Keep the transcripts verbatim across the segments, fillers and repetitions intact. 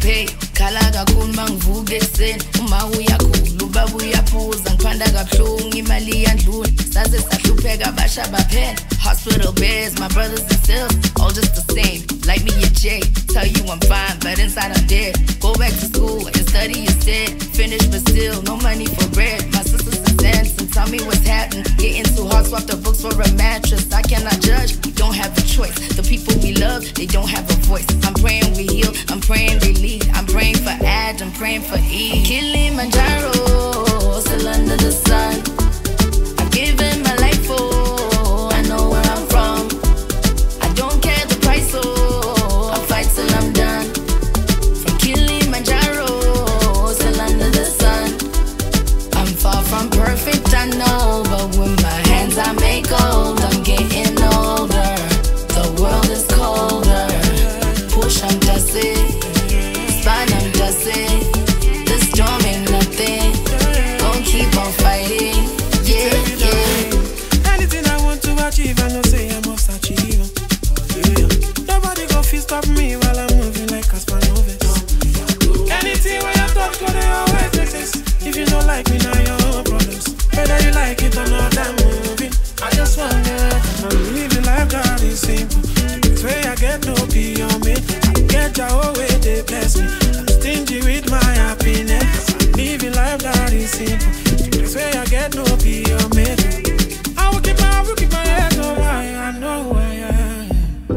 pay khala kakhulu mangivuka ekseni uma uyakhulu ubaba uyaphuza ngiphanda kabuhlungu imali yandlula saze sahlupheka basha baphela hospital beds my brothers and sisters all just the same like me and Jay tell you I'm fine but inside I'm dead go back to school and study instead finish but still no money for bread my sisters and cents and tell me what's happening getting too hard swap the books for a mattress I cannot judge we don't have a choice the people we love they don't have a voice I'm praying we heal I'm praying they lead I'm praying for Ad I'm praying for E Kilimanjaro still under the sun I'm giving my life for I know where I'm from I don't care the price so I fight till I'm done from Kilimanjaro still under the sun I'm far from perfect I know but with my hands I make gold I'm getting older the world is colder push I'm dusty spine I'm dusty the storm ain't nothing gon' keep on fighting yeah yeah anything I want to achieve I know say I must achieve yeah. Nobody gon' feel stop me while I'm moving like a Spanovis anything where you touch go they always make sense if you don't like me now your own problems whether you like it or not I'm moving I just wanna I'm living life that is simple this way I get no be on me I get your whole way they bless me I'm stingy with my happiness I'm living life that is simple this way I get no be on me I will keep my, I will keep my head on high I know who I am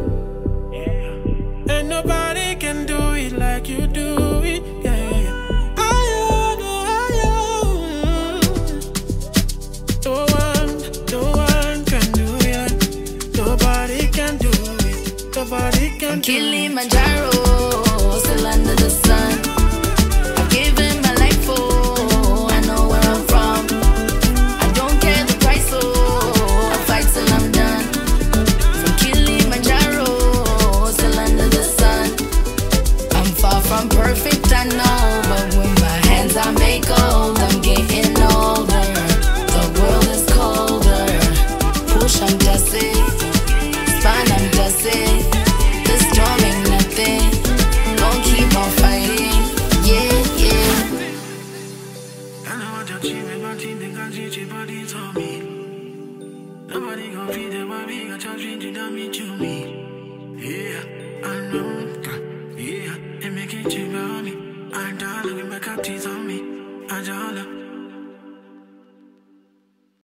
yeah. And nobody can do it like you do it yeah, yeah. No one, no one can do it. Nobody can do it. Nobody can do it. Kilimanjaro, still under the sun. I'm giving my life for. I know where I'm from. I don't care the price, so I fight till I'm done. From Kilimanjaro, still under the sun. I'm far from perfect, I know, but with my hands I make gold. I'm getting older. The world is colder. Push, I'm dusty. Spine, I'm dusty. This storm ain't nothing. Gon' keep on fighting. Yeah, yeah. I know what you're cheating, but you think I cheat your body to me. Nobody gon' feed the baby, got your dream to damn me to me. Yeah, I know. Yeah, they make it cheap on me. I don't look back at teeth on me. I don't look.